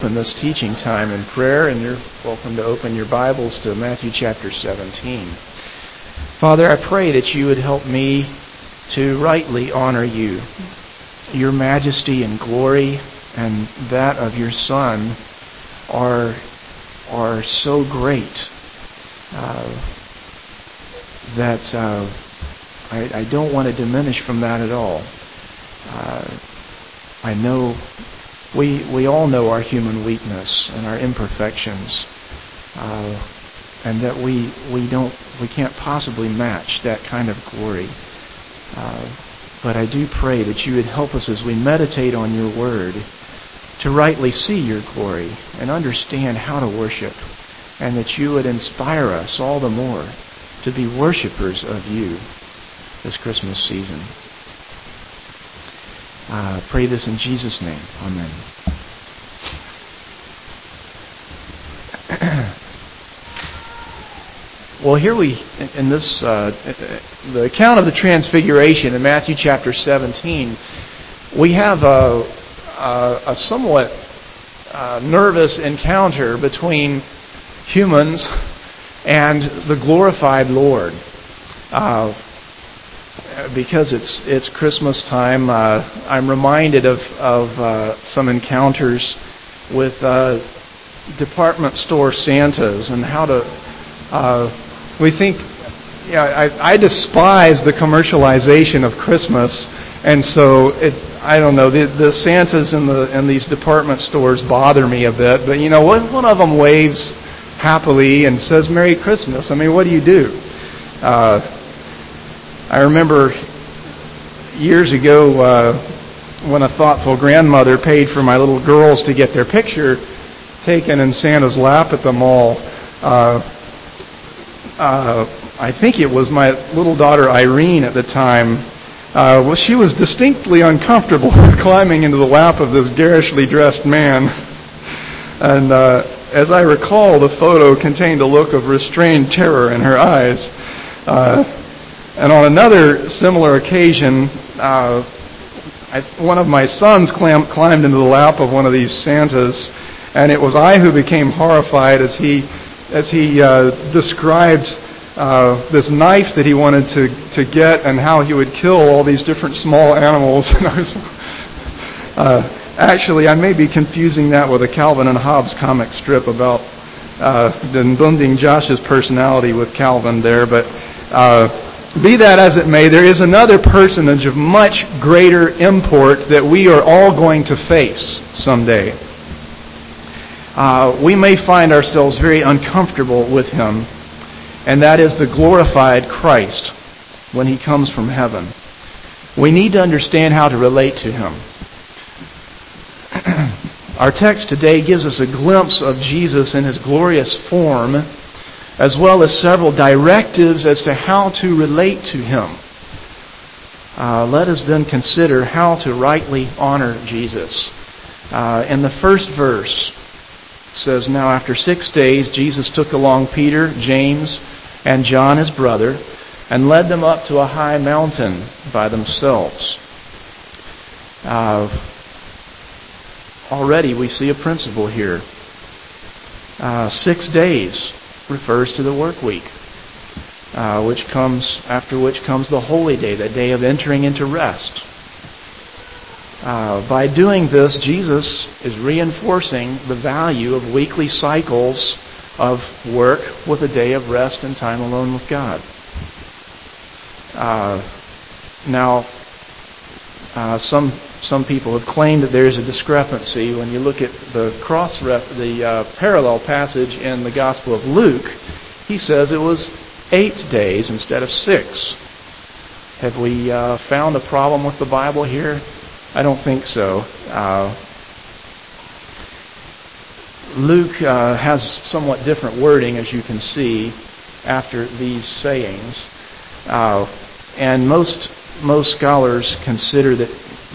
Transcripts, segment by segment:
In this teaching time in prayer, and you're welcome to open your Bibles to Matthew chapter 17. Father, I pray that you would help me to rightly honor you. Your majesty and glory and that of your Son are so great that I don't want to diminish from that at all. I know we all know our human weakness and our imperfections, and that we can't possibly match that kind of glory. But I do pray that you would help us as we meditate on your word to rightly see your glory and understand how to worship, and that you would inspire us all the more to be worshipers of you this Christmas season. Pray this in Jesus' name. Amen. Well, here in this, the account of the Transfiguration in Matthew chapter 17, we have a somewhat nervous encounter between humans and the glorified Lord. Because it's Christmas time, I'm reminded of some encounters with department store Santas and how to. We think, I despise the commercialization of Christmas, and so I don't know, the Santas in these department stores bother me a bit. But one of them waves happily and says "Merry Christmas." I mean, what do? I remember years ago when a thoughtful grandmother paid for my little girls to get their picture taken in Santa's lap at the mall. I think it was my little daughter Irene at the time. She was distinctly uncomfortable climbing into the lap of this garishly dressed man. And as I recall, the photo contained a look of restrained terror in her eyes. And on another similar occasion, one of my sons climbed into the lap of one of these Santas, and it was I who became horrified as he described this knife that he wanted to get and how he would kill all these different small animals. And actually, I may be confusing that with a Calvin and Hobbes comic strip about blending Josh's personality with Calvin there, but. Be that as it may, there is another personage of much greater import that we are all going to face someday. We may find ourselves very uncomfortable with him, and that is the glorified Christ when he comes from heaven. We need to understand how to relate to him. Our text today gives us a glimpse of Jesus in his glorious form, as well as several directives as to how to relate to him. Let us then consider how to rightly honor Jesus. In the first verse, it says, "Now after 6 days, Jesus took along Peter, James, and John his brother, and led them up to a high mountain by themselves." Already we see a principle here. 6 days refers to the work week, after which comes the holy day, the day of entering into rest. By doing this, Jesus is reinforcing the value of weekly cycles of work with a day of rest and time alone with God. Now, some people have claimed that there is a discrepancy when you look at the parallel passage in the Gospel of Luke. He says it was 8 days instead of 6. Have we found a problem with the Bible here? I don't think so. Luke has somewhat different wording, as you can see, after these sayings, and most scholars consider that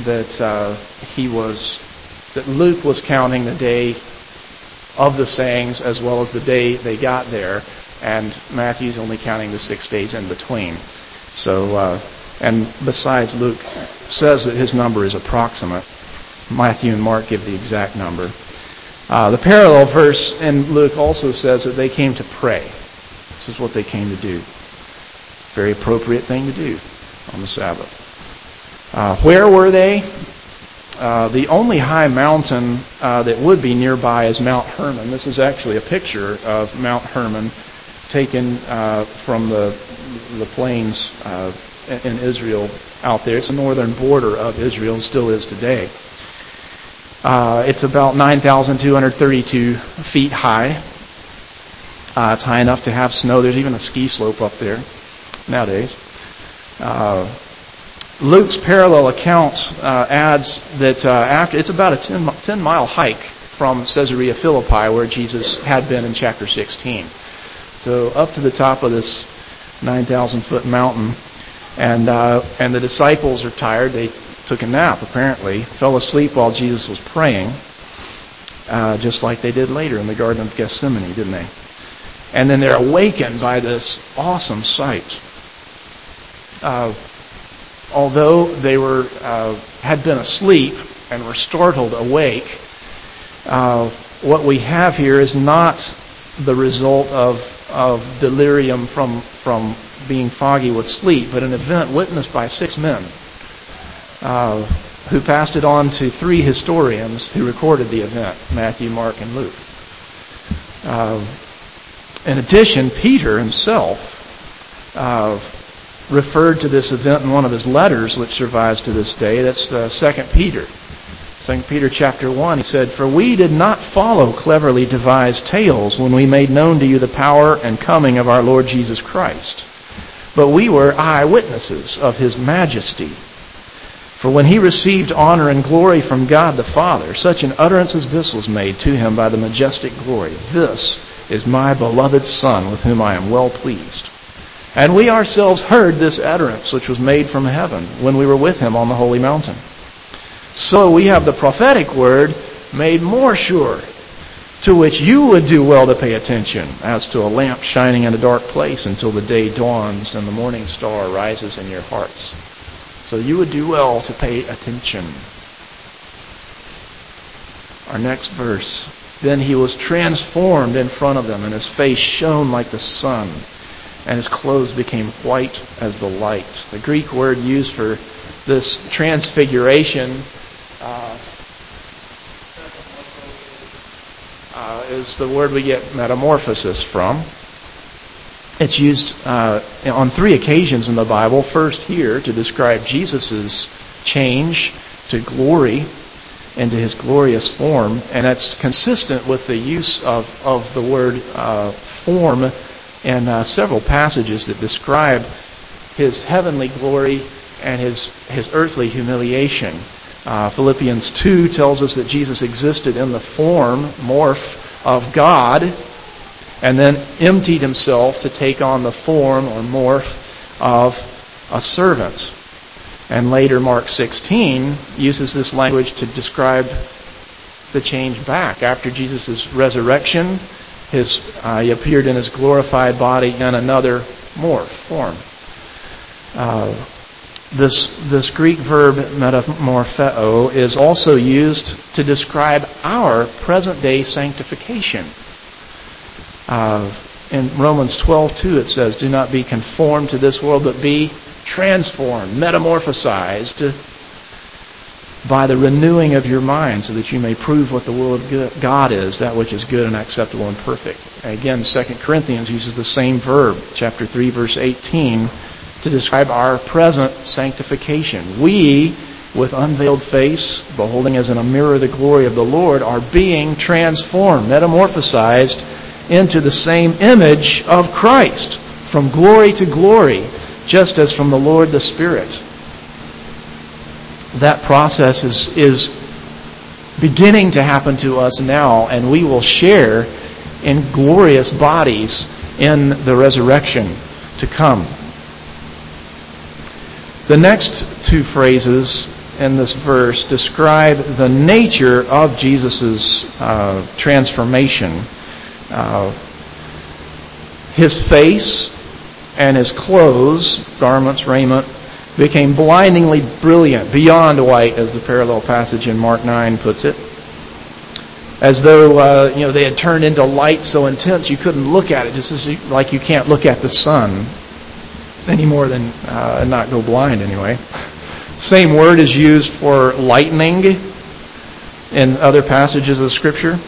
Luke was counting the day of the sayings as well as the day they got there, and Matthew's only counting the 6 days in between. So, and besides, Luke says that his number is approximate. Matthew and Mark give the exact number. The parallel verse in Luke also says that they came to pray. This is what they came to do. Very appropriate thing to do on the Sabbath. Where were they? The only high mountain that would be nearby is Mount Hermon. This is actually a picture of Mount Hermon taken from the plains in Israel out there. It's the northern border of Israel and still is today. It's about 9,232 feet high. It's high enough to have snow. There's even a ski slope up there nowadays. Luke's parallel account adds that after it's about a 10-mile hike from Caesarea Philippi, where Jesus had been in chapter 16. So up to the top of this 9,000-foot mountain, and the disciples are tired. They took a nap, apparently, fell asleep while Jesus was praying, just like they did later in the Garden of Gethsemane, didn't they? And then they're awakened by this awesome sight. Although they had been asleep and were startled awake, what we have here is not the result of delirium from being foggy with sleep, but an event witnessed by 6 men who passed it on to 3 historians who recorded the event, Matthew, Mark, and Luke. In addition, Peter himself referred to this event in one of his letters, which survives to this day. That's 2 Peter. 2 Peter chapter 1, he said, "For we did not follow cleverly devised tales when we made known to you the power and coming of our Lord Jesus Christ, but we were eyewitnesses of His majesty. For when He received honor and glory from God the Father, such an utterance as this was made to Him by the majestic glory. This is my beloved Son, with whom I am well pleased. And we ourselves heard this utterance, which was made from heaven, when we were with Him on the holy mountain. So we have the prophetic word made more sure, to which you would do well to pay attention, as to a lamp shining in a dark place until the day dawns and the morning star rises in your hearts." So you would do well to pay attention. Our next verse. "Then He was transformed in front of them, and His face shone like the sun, and His clothes became white as the light." The Greek word used for this transfiguration is the word we get metamorphosis from. It's used on 3 occasions in the Bible. First here to describe Jesus' change to glory and to His glorious form. And that's consistent with the use of the word form in several passages that describe His heavenly glory and His earthly humiliation. Philippians 2 tells us that Jesus existed in the form, morph, of God, and then emptied Himself to take on the form or morph of a servant. And later Mark 16 uses this language to describe the change back. After Jesus' resurrection, He appeared in His glorified body in another morph form. This Greek verb metamorpheo is also used to describe our present-day sanctification. In Romans 12:2 it says, "Do not be conformed to this world, but be transformed," metamorphosized, "by the renewing of your mind, so that you may prove what the will of God is, that which is good and acceptable and perfect." Again, 2 Corinthians uses the same verb, chapter 3, verse 18, to describe our present sanctification. We, with unveiled face, beholding as in a mirror the glory of the Lord, are being transformed, metamorphosized into the same image of Christ, from glory to glory, just as from the Lord the Spirit. That process is beginning to happen to us now, and we will share in glorious bodies in the resurrection to come. The next 2 phrases in this verse describe the nature of Jesus' transformation. His face and His clothes, garments, raiment, became blindingly brilliant, beyond white, as the parallel passage in Mark 9 puts it. as though they had turned into light so intense you couldn't look at it, just as like you can't look at the sun any more than not go blind anyway. Same word is used for lightning in other passages of Scripture.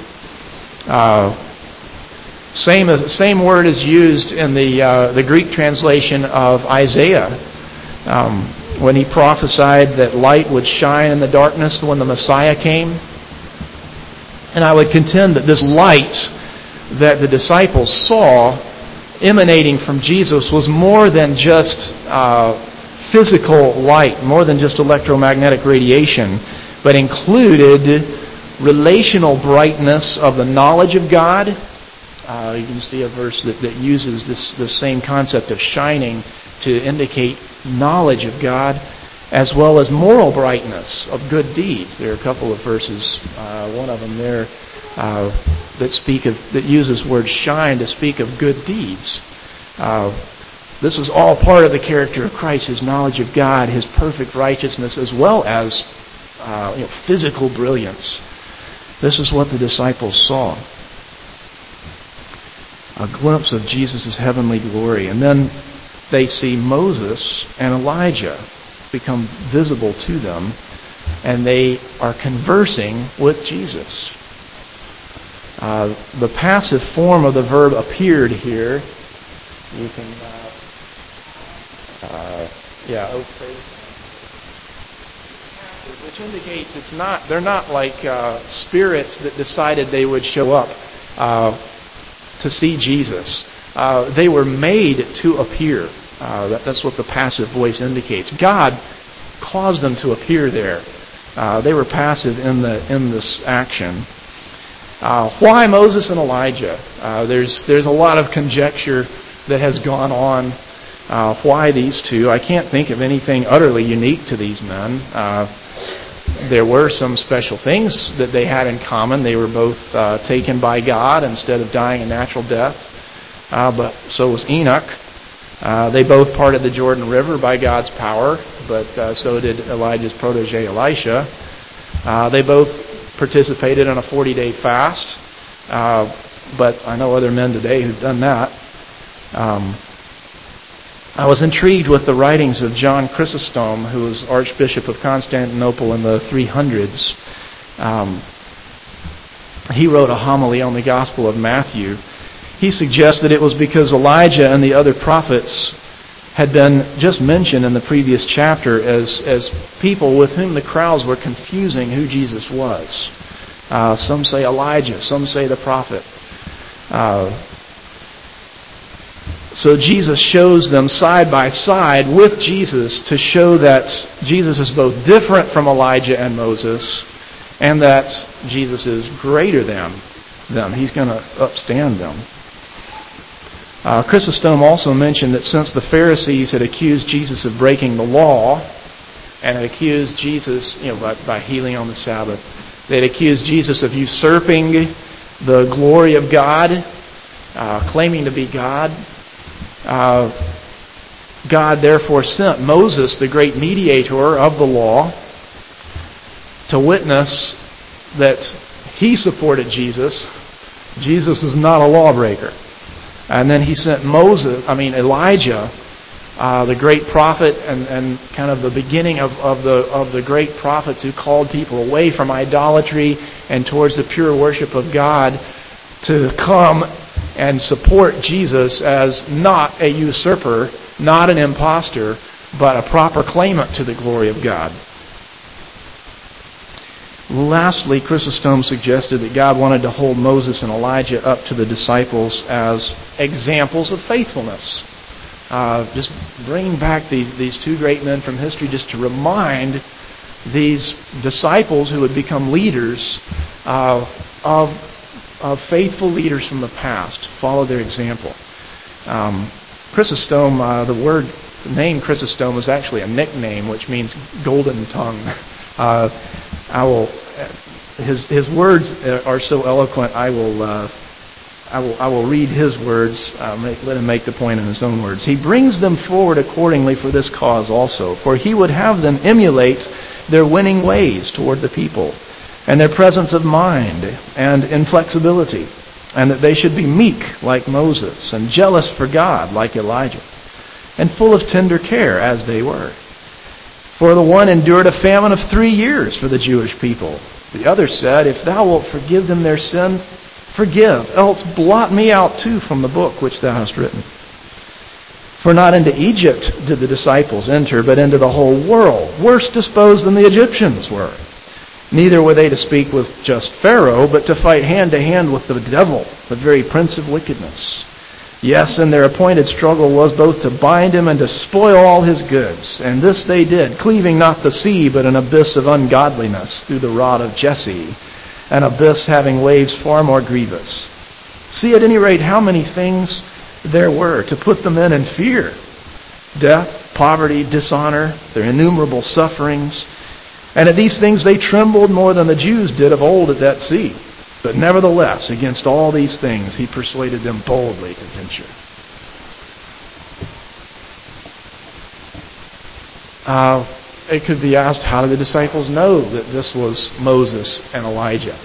Same word is used in the Greek translation of Isaiah when he prophesied that light would shine in the darkness when the Messiah came. And I would contend that this light that the disciples saw emanating from Jesus was more than just physical light, more than just electromagnetic radiation, but included relational brightness of the knowledge of God. You can see a verse that uses this same concept of shining to indicate knowledge of God, as well as moral brightness of good deeds. There are a couple of verses, one of them there, that uses the word shine to speak of good deeds. This was all part of the character of Christ, His knowledge of God, His perfect righteousness, as well as physical brilliance. This is what the disciples saw. A glimpse of Jesus' heavenly glory. And then they see Moses and Elijah become visible to them, and they are conversing with Jesus. The passive form of the verb appeared here. You can, which indicates they're not like spirits that decided they would show up to see Jesus. They were made to appear. That's what the passive voice indicates. God caused them to appear there. They were passive in this action. Why Moses and Elijah? There's a lot of conjecture that has gone on. Why these two? I can't think of anything utterly unique to these men. There were some special things that they had in common. They were both taken by God instead of dying a natural death. But so was Enoch. They both parted the Jordan River by God's power, but so did Elijah's protege Elisha. They both participated in a 40-day fast, but I know other men today who've done that. I was intrigued with the writings of John Chrysostom, who was Archbishop of Constantinople in the 300s. He wrote a homily on the Gospel of Matthew. He suggests that it was because Elijah and the other prophets had been just mentioned in the previous chapter as people with whom the crowds were confusing who Jesus was. Some say Elijah, some say the prophet. So Jesus shows them side by side with Jesus to show that Jesus is both different from Elijah and Moses, and that Jesus is greater than them. He's going to upstand them. Chrysostom also mentioned that since the Pharisees had accused Jesus of breaking the law, and had accused Jesus by healing on the Sabbath, they had accused Jesus of usurping the glory of God, claiming to be God. God therefore sent Moses, the great mediator of the law, to witness that he supported Jesus. Jesus is not a lawbreaker. And then he sent Elijah, the great prophet, and kind of the beginning of the great prophets who called people away from idolatry and towards the pure worship of God, to come and support Jesus as not a usurper, not an impostor, but a proper claimant to the glory of God. Lastly, Chrysostom suggested that God wanted to hold Moses and Elijah up to the disciples as examples of faithfulness. Just bringing back these two great men from history just to remind these disciples who would become leaders of faithful leaders from the past. Follow their example. Chrysostom, the name Chrysostom is actually a nickname, which means golden tongue. His words are so eloquent. I will read his words. Let him make the point in his own words. He brings them forward accordingly for this cause also, for he would have them emulate their winning ways toward the people. and their presence of mind and inflexibility, and that they should be meek like Moses, and jealous for God like Elijah, and full of tender care as they were. For the one endured a famine of 3 years for the Jewish people. The other said, If thou wilt forgive them their sin, forgive, else blot me out too from the book which thou hast written. For not into Egypt did the disciples enter, but into the whole world, worse disposed than the Egyptians were. Neither were they to speak with just Pharaoh, but to fight hand to hand with the devil, the very prince of wickedness. Yes, and their appointed struggle was both to bind him and to spoil all his goods. And this they did, cleaving not the sea, but an abyss of ungodliness through the rod of Jesse, an abyss having waves far more grievous. See at any rate how many things there were to put the men in fear: death, poverty, dishonor, their innumerable sufferings. And at these things they trembled more than the Jews did of old at that sea. But nevertheless, against all these things he persuaded them boldly to venture. It could be asked, how did the disciples know that this was Moses and Elijah?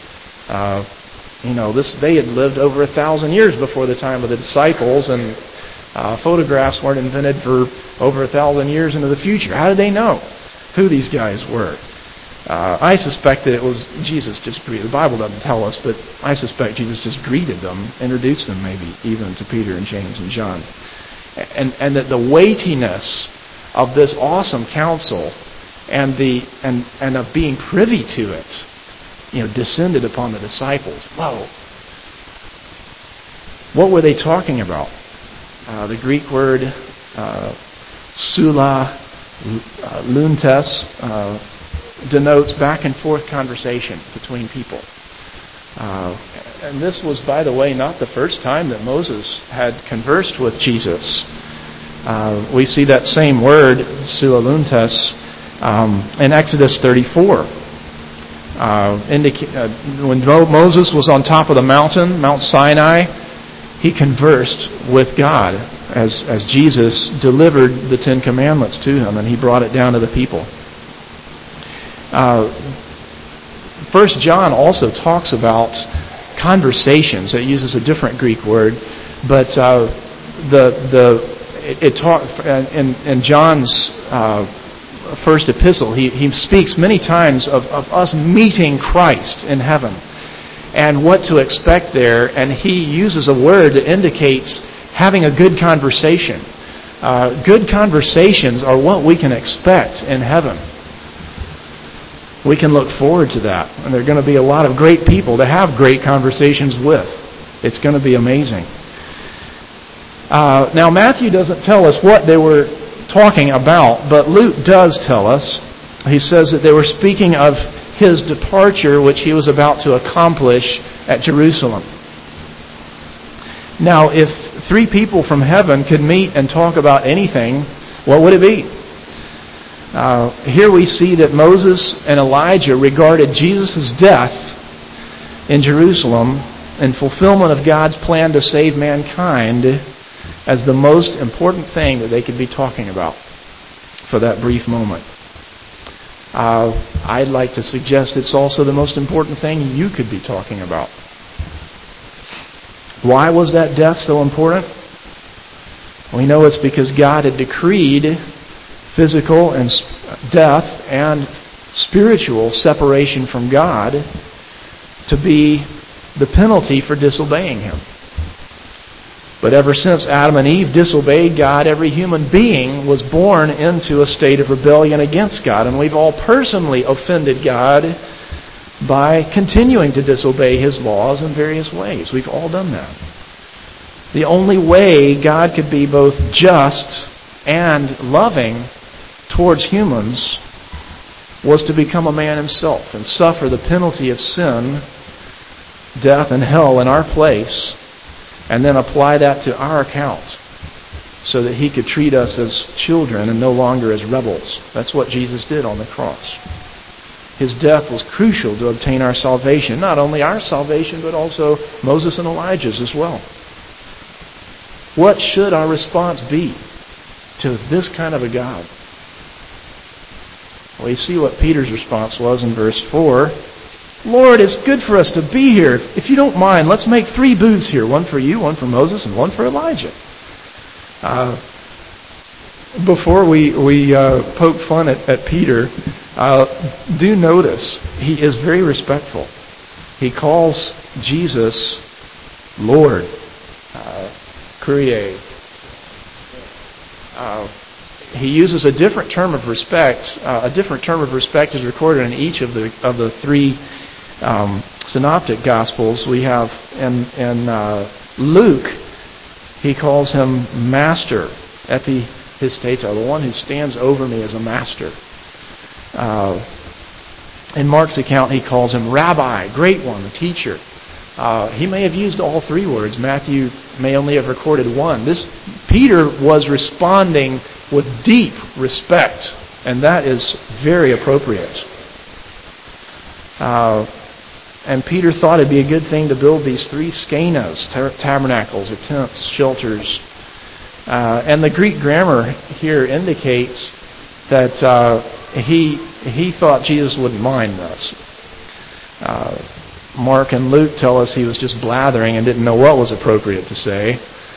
They had lived over 1,000 years before the time of the disciples, and photographs weren't invented for over 1,000 years into the future. How did they know who these guys were? I suspect that it was Jesus just greeted. The Bible doesn't tell us, but I suspect Jesus just greeted them, introduced them maybe even to Peter and James and John. And that the weightiness of this awesome counsel and of being privy to it, descended upon the disciples. Whoa. What were they talking about? The Greek word sula luntes denotes back and forth conversation between people. And this was, by the way, not the first time that Moses had conversed with Jesus. We see that same word, sulaluntes, in Exodus 34. When Moses was on top of the mountain, Mount Sinai, he conversed with God as Jesus delivered the Ten Commandments to him, and he brought it down to the people. 1 John also talks about conversations. It uses a different Greek word, but in John's first epistle, he speaks many times of us meeting Christ in heaven and what to expect there, and he uses a word that indicates having a good conversation. Good conversations are what we can expect in heaven. We can look forward to that. And there are going to be a lot of great people to have great conversations with. It's going to be amazing. Now, Matthew doesn't tell us what they were talking about, but Luke does tell us. He says that they were speaking of his departure, which he was about to accomplish at Jerusalem. Now, if 3 people from heaven could meet and talk about anything, what would it be? Here we see that Moses and Elijah regarded Jesus' death in Jerusalem in fulfillment of God's plan to save mankind as the most important thing that they could be talking about for that brief moment. I'd like to suggest it's also the most important thing you could be talking about. Why was that death so important? We know it's because God had decreed physical and death and spiritual separation from God to be the penalty for disobeying Him. But ever since Adam and Eve disobeyed God, every human being was born into a state of rebellion against God. And we've all personally offended God by continuing to disobey His laws in various ways. We've all done that. The only way God could be both just and loving towards humans was to become a man Himself and suffer the penalty of sin, death, and hell in our place, and then apply that to our account so that He could treat us as children and no longer as rebels. That's what Jesus did on the cross. His death was crucial to obtain our salvation. Not only our salvation, but also Moses and Elijah's as well. What should our response be to this kind of a God? Well, you see what Peter's response was in verse 4. Lord, it's good for us to be here. If you don't mind, let's make 3 booths here. One for you, one for Moses, and one for Elijah. Before we poke fun at Peter, do notice he is very respectful. He calls Jesus Lord, Kyrie. He uses a different term of respect. A different term of respect is recorded in each of the 3 synoptic gospels. We have in Luke, he calls him Master, Epihisteto, the one who stands over me as a master. In Mark's account, he calls him Rabbi, Great One, the teacher. He may have used all 3 words. Matthew may only have recorded 1. Peter was responding with deep respect, and that is very appropriate. And Peter thought it'd be a good thing to build these 3 skenos, tabernacles or tents, shelters. And the Greek grammar here indicates that he thought Jesus wouldn't mind this. Mark and Luke tell us he was just blathering and didn't know what was appropriate to say.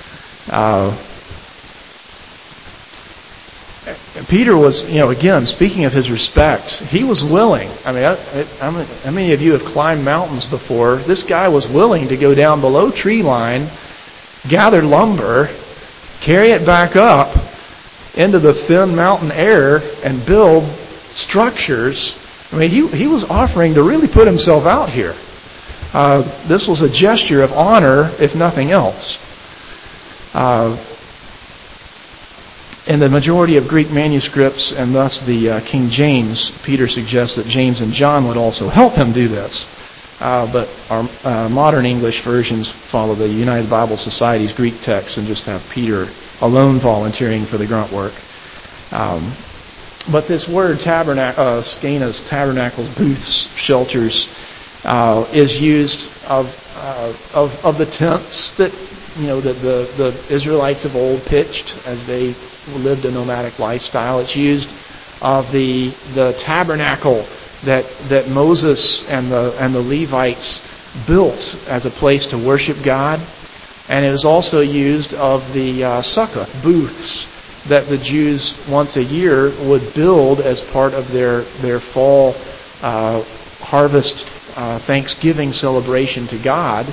Peter was, again, speaking of his respect, he was willing. I mean, how many of you have climbed mountains before? This guy was willing to go down below tree line, gather lumber, carry it back up into the thin mountain air, and build structures. I mean, he was offering to really put himself out here. This was a gesture of honor, if nothing else. In the majority of Greek manuscripts, and thus the King James, Peter suggests that James and John would also help him do this. But our modern English versions follow the United Bible Society's Greek text and just have Peter alone volunteering for the grunt work. But this word skenos, tabernacles, booths, shelters, is used of the tents that the Israelites of old pitched as they lived a nomadic lifestyle. It's used of the tabernacle that Moses and the Levites built as a place to worship God. And it was also used of the sukkah, booths, that the Jews once a year would build as part of their fall harvest Thanksgiving celebration to God.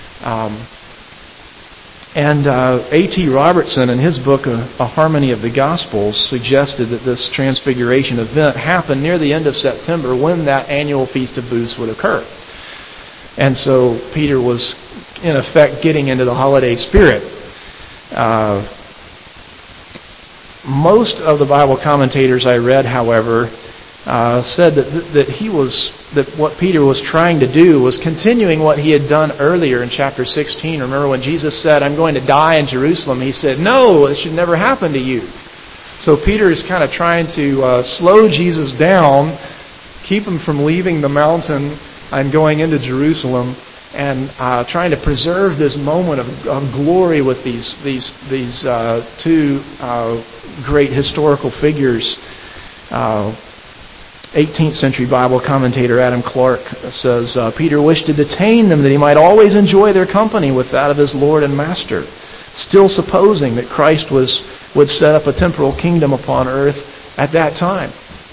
And A.T. Robertson, in his book, A Harmony of the Gospels, suggested that this transfiguration event happened near the end of September when that annual Feast of Booths would occur. And so Peter was, in effect, getting into the holiday spirit. Most of the Bible commentators I read, however, said that what Peter was trying to do was continuing what he had done earlier in chapter 16. Remember when Jesus said, "I'm going to die in Jerusalem," he said, "No, it should never happen to you." So Peter is kind of trying to slow Jesus down, keep him from leaving the mountain and going into Jerusalem, and trying to preserve this moment of glory with these 2 great historical figures. 18th century Bible commentator Adam Clark says, Peter wished to detain them that he might always enjoy their company with that of his Lord and Master, still supposing that Christ would set up a temporal kingdom upon earth at that time.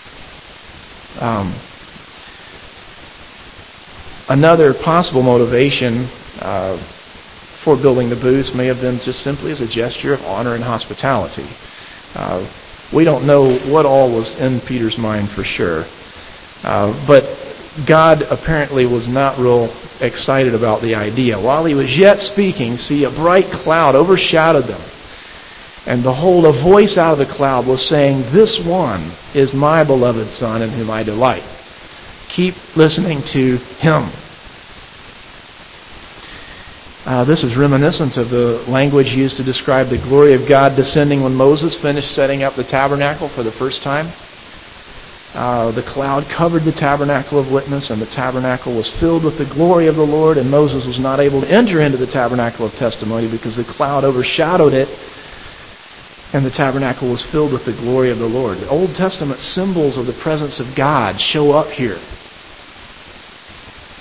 Another possible motivation for building the booths may have been just simply as a gesture of honor and hospitality. We don't know what all was in Peter's mind for sure. But God apparently was not real excited about the idea. While he was yet speaking, see, a bright cloud overshadowed them. And behold, a voice out of the cloud was saying, "This one is my beloved Son in whom I delight. Keep listening to him." This is reminiscent of the language used to describe the glory of God descending when Moses finished setting up the tabernacle for the first time. The cloud covered the tabernacle of witness, and the tabernacle was filled with the glory of the Lord, and Moses was not able to enter into the tabernacle of testimony because the cloud overshadowed it, and the tabernacle was filled with the glory of the Lord. The Old Testament symbols of the presence of God show up here.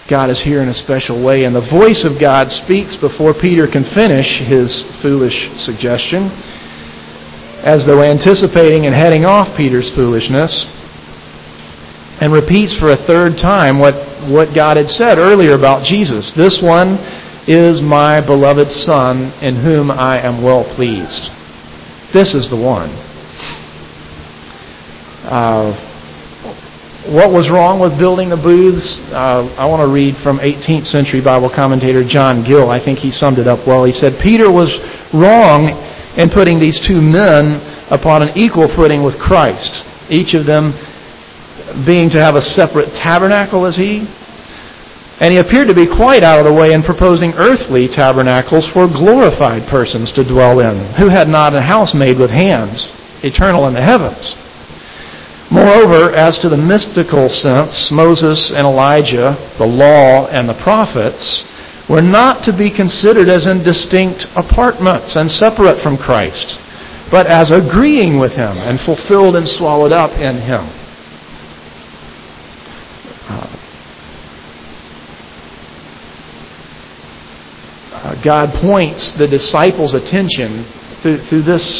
God is here in a special way. And the voice of God speaks before Peter can finish his foolish suggestion, as though anticipating and heading off Peter's foolishness, and repeats for a third time what God had said earlier about Jesus. This one is my beloved Son, in whom I am well pleased. This is the one. What was wrong with building the booths? I want to read from 18th century Bible commentator John Gill. I think he summed it up well. He said, Peter was wrong in putting these two men upon an equal footing with Christ, each of them being to have a separate tabernacle as he. And he appeared to be quite out of the way in proposing earthly tabernacles for glorified persons to dwell in, who had not a house made with hands, eternal in the heavens. Moreover, as to the mystical sense, Moses and Elijah, the law and the prophets, were not to be considered as in distinct apartments and separate from Christ, but as agreeing with Him and fulfilled and swallowed up in Him. God points the disciples' attention through this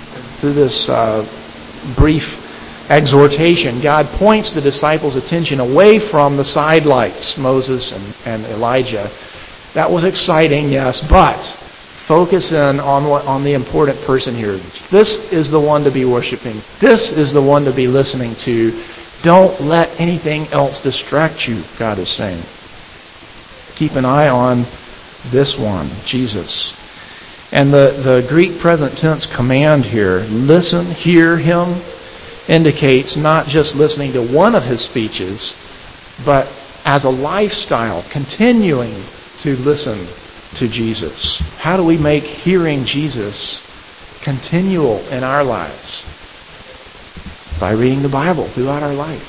brief exhortation. God points the disciples' attention away from the sidelights, Moses and Elijah. That was exciting, yes, but focus in on the important person here. This is the one to be worshiping. This is the one to be listening to. Don't let anything else distract you, God is saying. Keep an eye on this one, Jesus. And the Greek present tense command here, listen, hear Him, indicates not just listening to one of His speeches, but as a lifestyle, continuing to listen to Jesus. How do we make hearing Jesus continual in our lives? By reading the Bible throughout our life.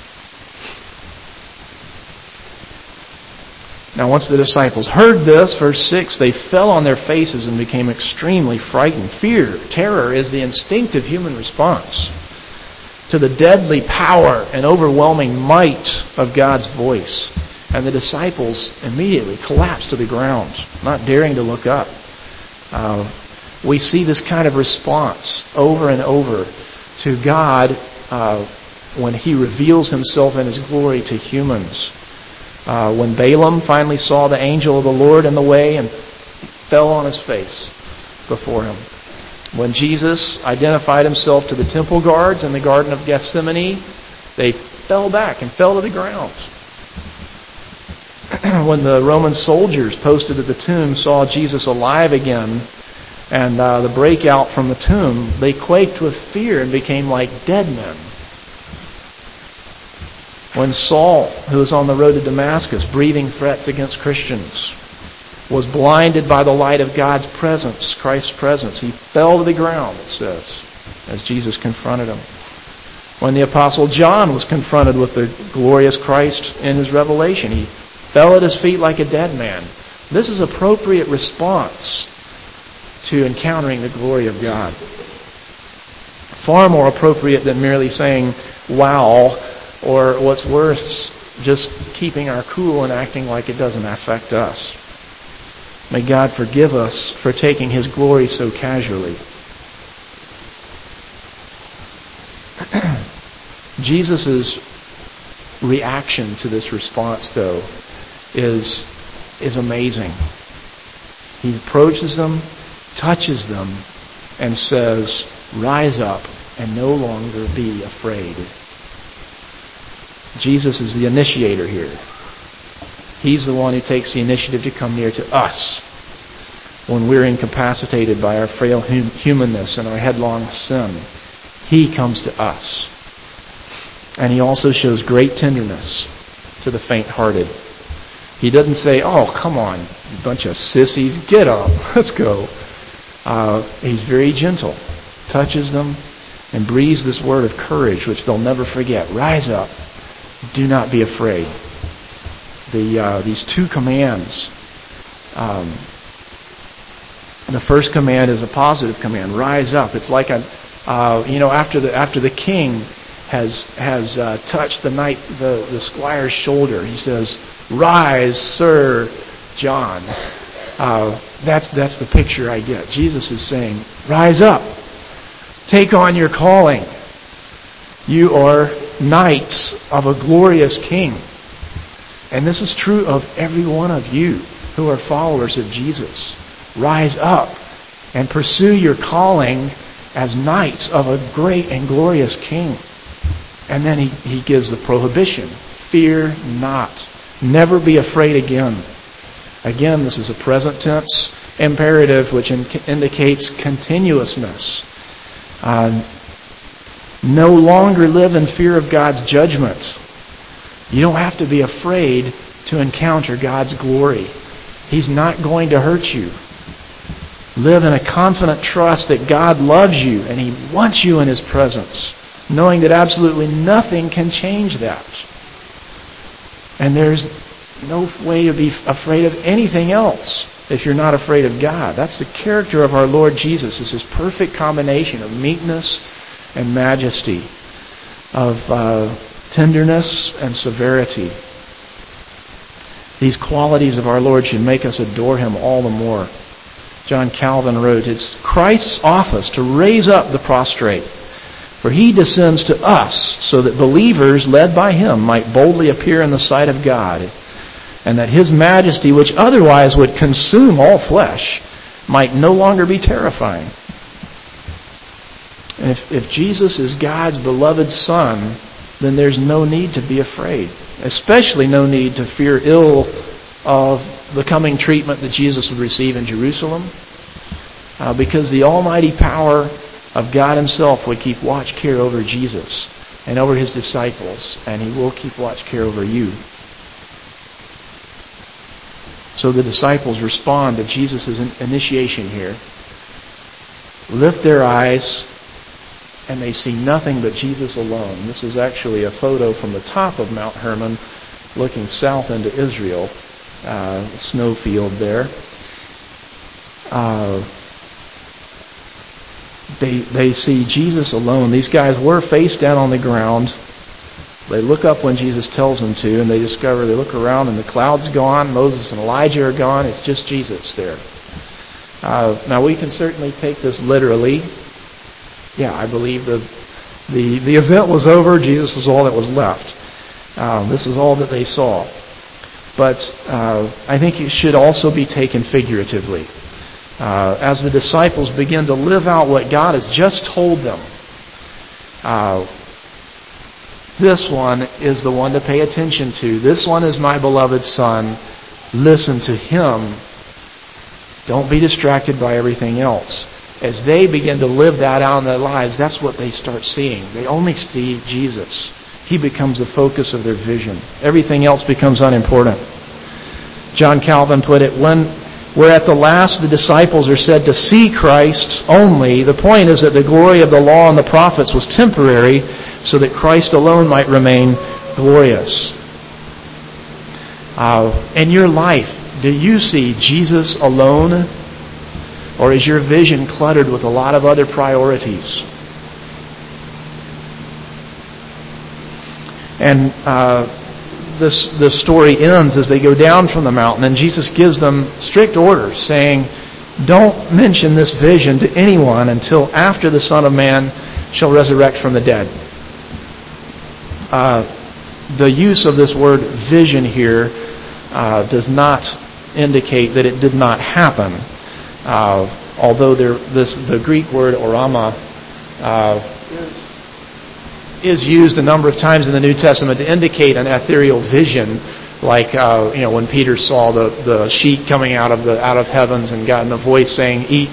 Now, once the disciples heard this, verse 6, they fell on their faces and became extremely frightened. Fear, terror is the instinctive human response to the deadly power and overwhelming might of God's voice. And the disciples immediately collapsed to the ground, not daring to look up. We see this kind of response over and over to God when He reveals Himself in His glory to humans. When Balaam finally saw the angel of the Lord in the way and fell on his face before him. When Jesus identified Himself to the temple guards in the Garden of Gethsemane, they fell back and fell to the ground. When the Roman soldiers posted at the tomb saw Jesus alive again and the breakout from the tomb, they quaked with fear and became like dead men. When Saul, who was on the road to Damascus, breathing threats against Christians, was blinded by the light of God's presence, Christ's presence, he fell to the ground, it says, as Jesus confronted him. When the Apostle John was confronted with the glorious Christ in his revelation, he fell at His feet like a dead man. This is appropriate response to encountering the glory of God. Far more appropriate than merely saying, wow, or what's worse, just keeping our cool and acting like it doesn't affect us. May God forgive us for taking His glory so casually. Jesus' reaction to this response, though, is amazing. He approaches them, touches them, and says, "Rise up and no longer be afraid." Jesus is the initiator here. He's the one who takes the initiative to come near to us when we're incapacitated by our frail humanness and our headlong sin. He comes to us. And He also shows great tenderness to the faint-hearted. He doesn't say, "Oh, come on, you bunch of sissies, get up, let's go." He's very gentle, touches them, and breathes this word of courage, which they'll never forget. Rise up. Do not be afraid. These two commands. The first command is a positive command. Rise up. It's like after the king has touched the squire's shoulder, he says, Rise, Sir John. That's the picture I get. Jesus is saying, rise up. Take on your calling. You are knights of a glorious King. And this is true of every one of you who are followers of Jesus. Rise up and pursue your calling as knights of a great and glorious King. And then he gives the prohibition. Fear not. Never be afraid again. Again, this is a present tense imperative which indicates continuousness. No longer live in fear of God's judgment. You don't have to be afraid to encounter God's glory. He's not going to hurt you. Live in a confident trust that God loves you and He wants you in His presence, knowing that absolutely nothing can change that. And there's no way to be afraid of anything else if you're not afraid of God. That's the character of our Lord Jesus. It's His perfect combination of meekness and majesty, of tenderness and severity. These qualities of our Lord should make us adore Him all the more. John Calvin wrote, it's Christ's office to raise up the prostrate, for He descends to us so that believers led by Him might boldly appear in the sight of God, and that His majesty, which otherwise would consume all flesh, might no longer be terrifying. And if Jesus is God's beloved Son, then there's no need to be afraid. Especially no need to fear ill of the coming treatment that Jesus would receive in Jerusalem. Because the almighty power of God Himself would keep watch care over Jesus and over His disciples. And He will keep watch care over you. So the disciples respond to Jesus' initiation here. Lift their eyes, and they see nothing but Jesus alone. This is actually a photo from the top of Mount Hermon looking south into Israel. Snowfield there. They see Jesus alone. These guys were face down on the ground. They look up when Jesus tells them to, and they look around and the cloud's gone. Moses and Elijah are gone. It's just Jesus there. Now we can certainly take this literally. Yeah, I believe the event was over. Jesus was all that was left. This is all that they saw. But I think it should also be taken figuratively. As the disciples begin to live out what God has just told them, this one is the one to pay attention to. This one is my beloved Son. Listen to Him. Don't be distracted by everything else. As they begin to live that out in their lives, that's what they start seeing. They only see Jesus. He becomes the focus of their vision. Everything else becomes unimportant. John Calvin put it, where at the last the disciples are said to see Christ only, the point is that the glory of the law and the prophets was temporary, so that Christ alone might remain glorious. In your life, do you see Jesus alone? Or is your vision cluttered with a lot of other priorities? And this story ends as they go down from the mountain, and Jesus gives them strict orders, saying, don't mention this vision to anyone until after the Son of Man shall resurrect from the dead. The use of this word vision here does not indicate that it did not happen. Although the Greek word orama is used a number of times in the New Testament to indicate an ethereal vision, like when Peter saw the sheet coming out of heavens and got a voice saying, "Eat."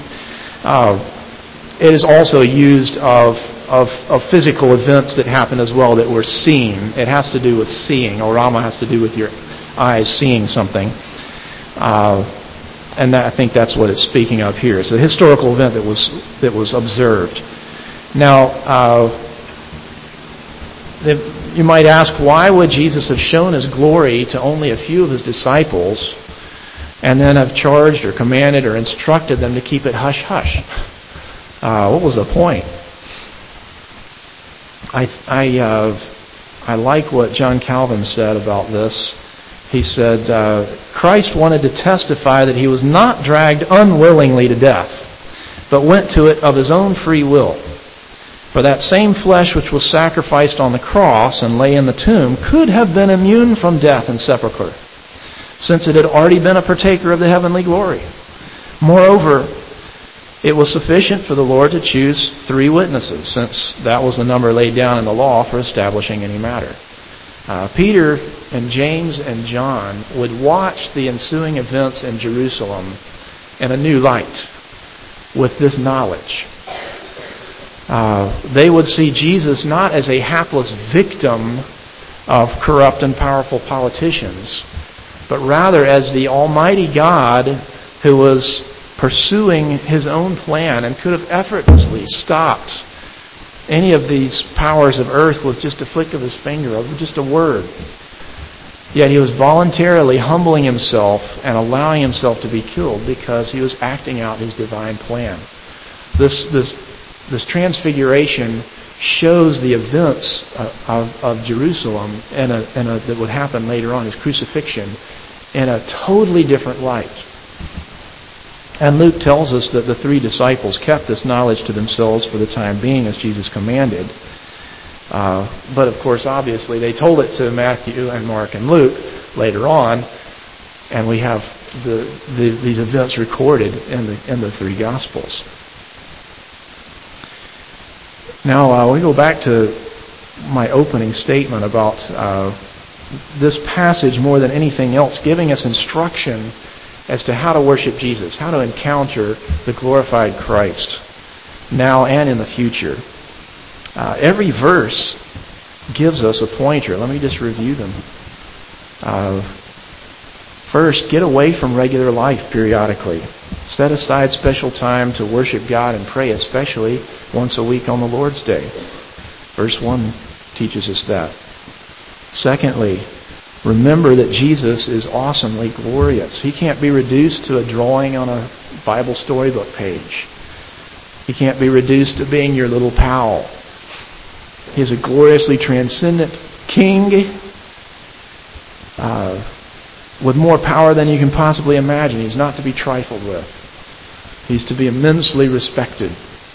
It is also used of physical events that happen as well that were seen. It has to do with seeing. Orama has to do with your eyes seeing something. And I think that's what it's speaking of here. It's a historical event that was observed. Now, you might ask, why would Jesus have shown His glory to only a few of His disciples and then have charged or commanded or instructed them to keep it hush-hush? What was the point? I like what John Calvin said about this. He said, Christ wanted to testify that he was not dragged unwillingly to death, but went to it of his own free will. For that same flesh which was sacrificed on the cross and lay in the tomb could have been immune from death and sepulchre, since it had already been a partaker of the heavenly glory. Moreover, it was sufficient for the Lord to choose 3 witnesses, since that was the number laid down in the law for establishing any matter. Peter and James and John would watch the ensuing events in Jerusalem in a new light with this knowledge. They would see Jesus not as a hapless victim of corrupt and powerful politicians, but rather as the Almighty God who was pursuing his own plan and could have effortlessly stopped any of these powers of earth with just a flick of his finger, or just a word. Yet he was voluntarily humbling himself and allowing himself to be killed because he was acting out his divine plan. This transfiguration shows the events of Jerusalem that would happen later on, his crucifixion, in a totally different light. And Luke tells us that the 3 disciples kept this knowledge to themselves for the time being as Jesus commanded. But of course, obviously, they told it to Matthew and Mark and Luke later on, and we have these events recorded in the 3 Gospels. Now, we go back to my opening statement about this passage more than anything else, giving us instruction as to how to worship Jesus, how to encounter the glorified Christ, now and in the future. Every verse gives us a pointer. Let me just review them. First, get away from regular life periodically. Set aside special time to worship God and pray, especially once a week on the Lord's Day. Verse 1 teaches us that. Secondly, remember that Jesus is awesomely glorious. He can't be reduced to a drawing on a Bible storybook page. He can't be reduced to being your little pal. He is a gloriously transcendent king with more power than you can possibly imagine. He's not to be trifled with. He's to be immensely respected.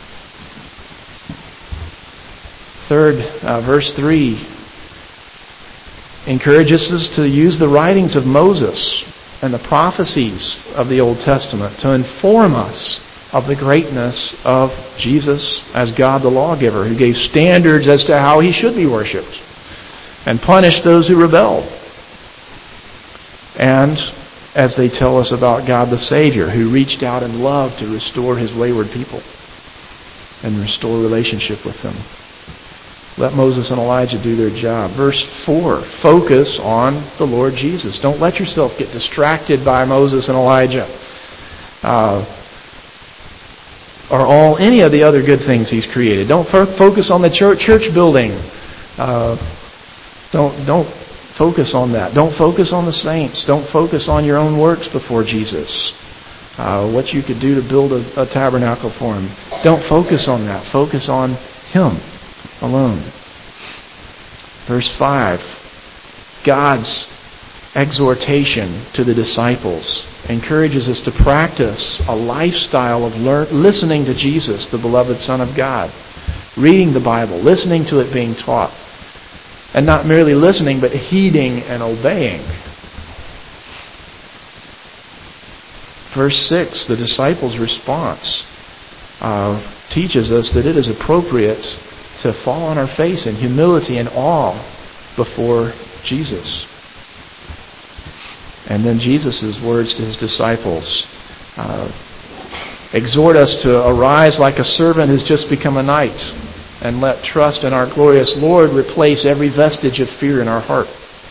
Third, verse 3 encourages us to use the writings of Moses and the prophecies of the Old Testament to inform us of the greatness of Jesus as God the lawgiver, who gave standards as to how he should be worshipped and punished those who rebelled. And as they tell us about God the Savior, who reached out in love to restore his wayward people and restore relationship with them. Let Moses and Elijah do their job. Verse 4, focus on the Lord Jesus. Don't let yourself get distracted by Moses and Elijah or any of the other good things he's created. Don't focus on the church building. Don't focus on that. Don't focus on the saints. Don't focus on your own works before Jesus. What you could do to build a tabernacle for him. Don't focus on that. Focus on him alone. Verse 5, God's exhortation to the disciples encourages us to practice a lifestyle of listening to Jesus, the beloved Son of God, reading the Bible, listening to it being taught, and not merely listening, but heeding and obeying. Verse 6, the disciples' response teaches us that it is appropriate to fall on our face in humility and awe before Jesus. And then Jesus' words to his disciples exhort us to arise like a servant who's just become a knight, and let trust in our glorious Lord replace every vestige of fear in our heart.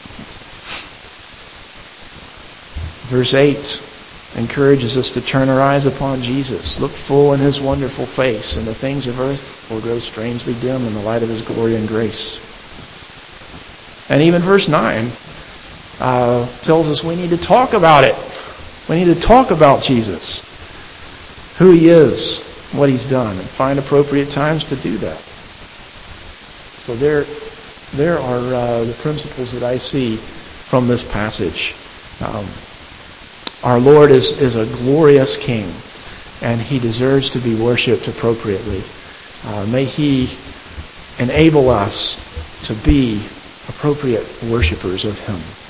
Verse 8 encourages us to turn our eyes upon Jesus, look full in his wonderful face, and the things of earth will grow strangely dim in the light of his glory and grace. And even verse 9 tells us we need to talk about it. We need to talk about Jesus, who he is, what he's done, and find appropriate times to do that. So there are the principles that I see from this passage. Our Lord is a glorious King, and He deserves to be worshipped appropriately. May He enable us to be appropriate worshipers of Him.